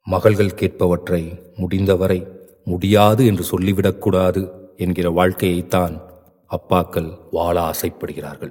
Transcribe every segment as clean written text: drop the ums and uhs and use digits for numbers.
மகள்கள் கேட்பவற்றை முடிந்தவரை முடியாது என்று சொல்லிவிடக்கூடாது என்கிற வாழ்க்கையைத்தான் அப்பாக்கள் வாழ ஆசைப்படுகிறார்கள்.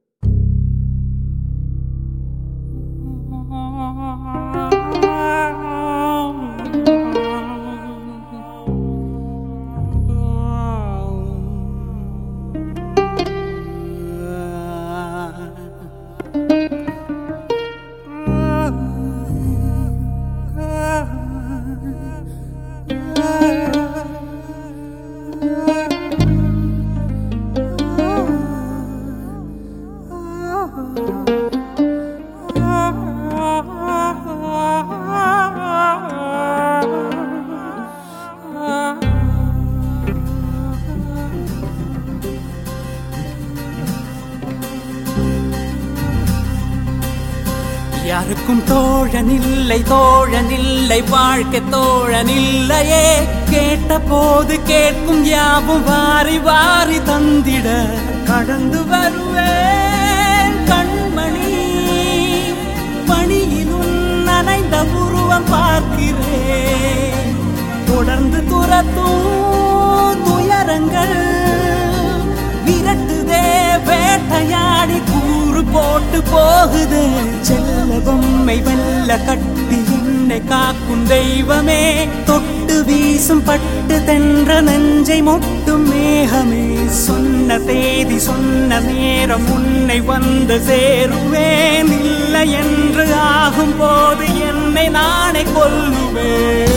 யாருக்கும் தோழனில்லை தோழனில்லை வாழ்க்கை தோழனில்லையே. கேட்ட போது கேட்கும் யாவும் வாரி வாரி தந்திட கடந்து வருவேன் கண்மணி. பணியிலும் நனைந்த உருவம் பார்க்கிறேன். தொடர்ந்து துரத்தும் துயரங்கள் விரட்டுதே வேட்டையாடி கூறு போட்டு போகுது. செல்ல பொம்மை வெல்ல கட்டி என்னை காக்கும் தெய்வமே. தொட்டு வீசும் பட்டு தென்ற நெஞ்சை மொட்டும் மேகமே. சொன்ன தேதி சொன்ன நேரம் உன்னை வந்து சேருவேன். இல்லை என்று ஆகும் போது என்னை நானே கொல்லுவேன்.